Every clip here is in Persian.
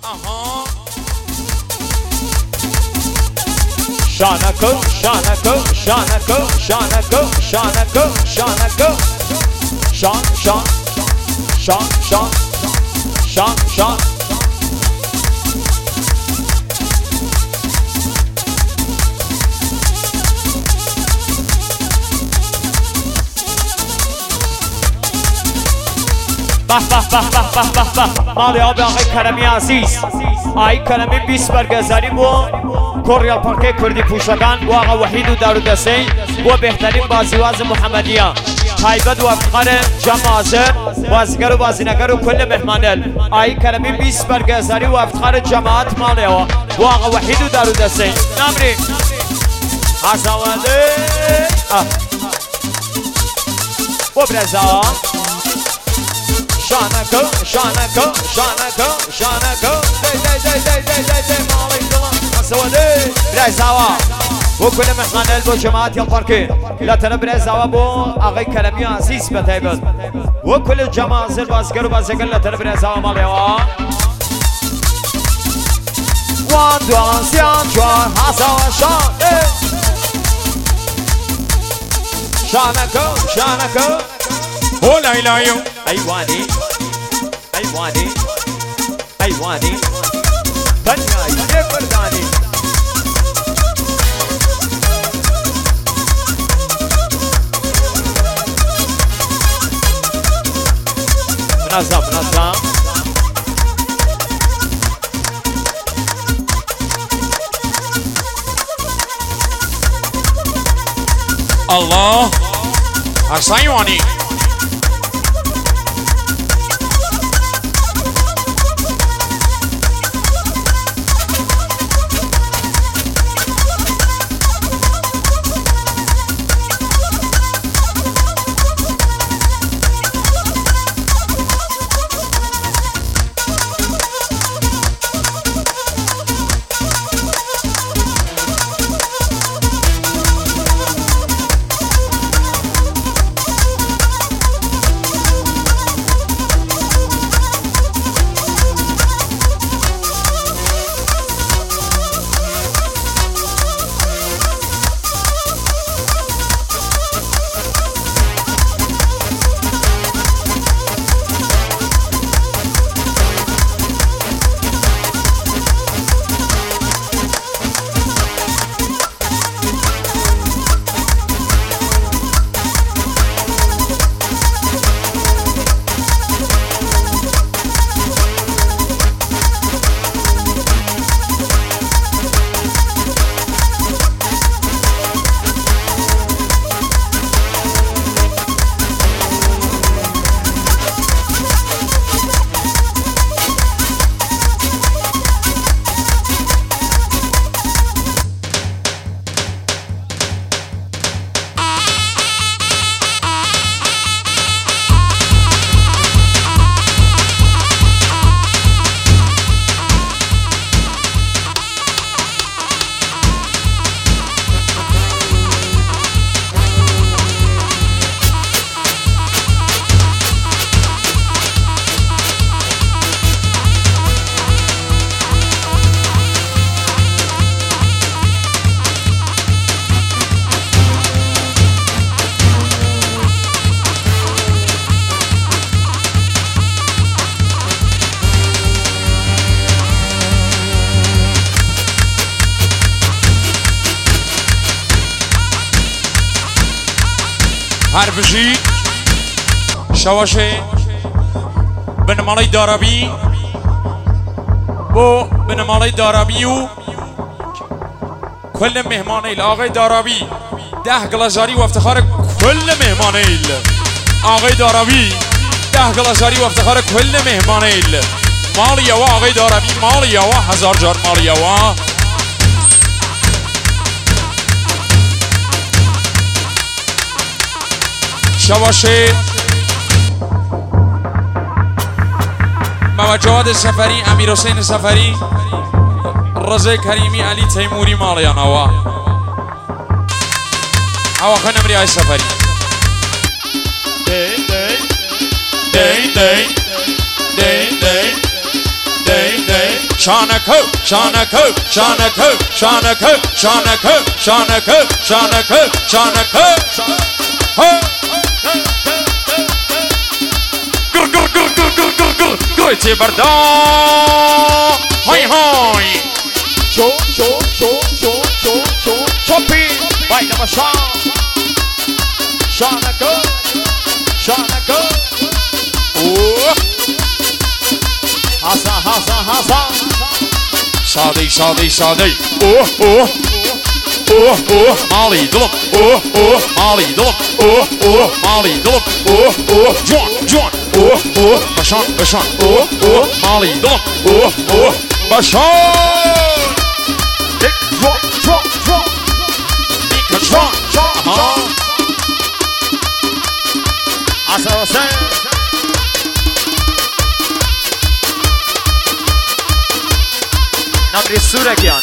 آها شانکو شانکو شانکو شانکو شانکو شانکو شان شان شان شان شان شان به به به به به به مال آب آقای کرمی عزیز آقای کرمی 20 برگزاریم و کوریال پارک کردی پوشگان و آقا وحید و دارو دسته و بهترین بازیواز محمدیه تایبت و افتخار جمع حاضر بازیگر و بازینگر و کل مهمانل آقای کرمی 20 برگزاری و افتخار جماعت ماله و آقا وحید و دارو دسته نمری حسواده و برزا شانکو شانکو شانکو شانکو دی دی دی دی دی دی دی مالی دلم حسواده برزاوا و کل مهمانل با جماعت یا پارکی لطنه برزاوا با آقای کرمی عزیز بتایبت و کل جماعت حاضر بازیگر و بازیگر لطنه برزاوا مالی وا وان دوان سیان چوان حسوا شان شانکو شانکو هو لا إله أيواني أيواني أيواني بنيا يفرداني منظم منظم الله أرسايواني حرفشی شواشه بنمالی دارابی بو بنمالی دارابی و کل مهمانیل آقای دارابی 10 گلازاری و افتخار کل مهمانیل آقای دارابی 10 گلازاری و افتخار کل مهمانیل مالی و آقای دارابی مالی و 1000 جار مالی و شواشه موجود سفری امیر حسین سفری رضا کریمی علی تیموری مالیان آوا خانم ریای سفری دی دی دی دی دی دی دی شانکو شانکو شانکو شانکو شانکو شانکو شانکو شانکو گر گر گر گر گر گر گر گرچه بردا های های شو شو شو شو شو شو چوپی باید باشا شانکو شانکو حسن حسن حسن شادی شادی شادی اوه اوه اوه اوه مالی دلم اوه اوه مالی دلم اوه اوه مالی دلم اوه اوه جوان جوان اوه اوه بشان بشان اوه اوه مالی دلم اوه اوه بشان جوان جوان جوان جوان جوان حسن حسن نمری سورگیان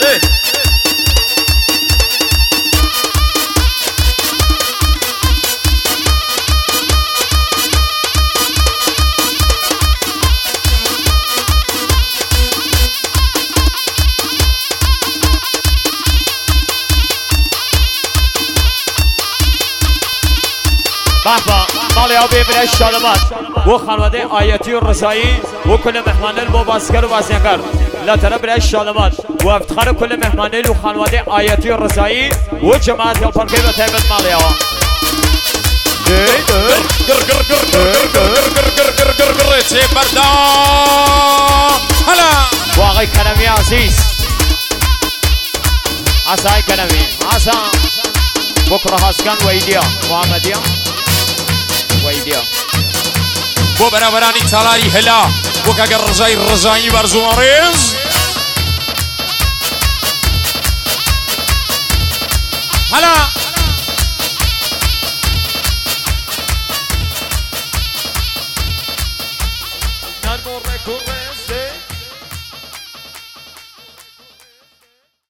بحبا مالی آبی برای شالمات و خانواده آیتی و رضایی و کل مهمانل و بازیگر و بازیگر لطرف برای شالمات و افتخار کل مهمانل و خانواده آیتی و رضایی و جماعت الپرکی و تیبت مالی آبا چه بردا هلا و آقای کرمی عزیز آقای کرمی آسان بکر حسکن و ایدیا محمدیا ويديا بو برابراني تالاري هلا بو كاغر رجاي رجاي برزو مريز هلا نرمو ركوبي